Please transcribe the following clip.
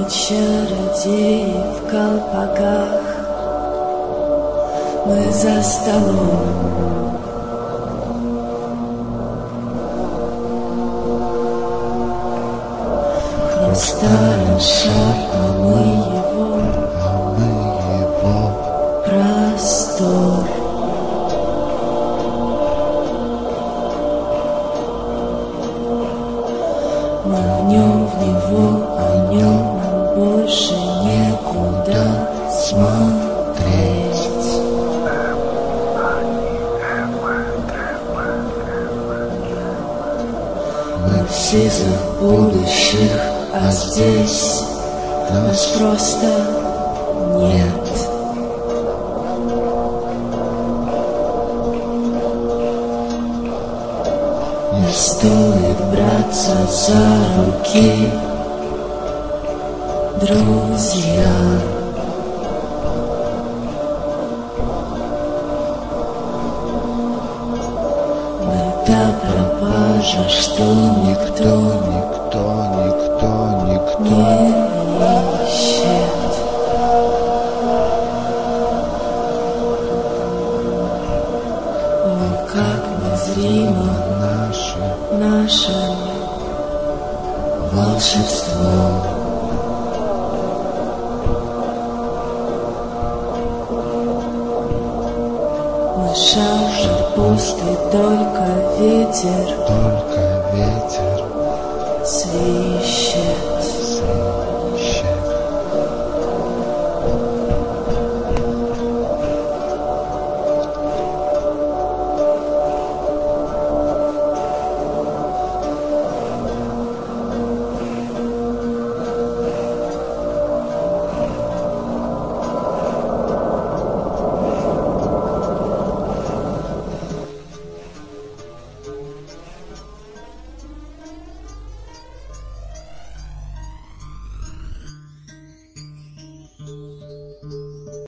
чародеи в колпаках, мы за столом. Хрустален шар, а мы его простор. Мы в нем, в него, о нем нам больше некуда смотреть. Мы в сизых будущих, а здесь нас просто нет. Не стоит браться за руки, друзья. Мы та пропажа, что никто не ищет. О, как незримо наше волшебство. Мы шар пустый, только ветер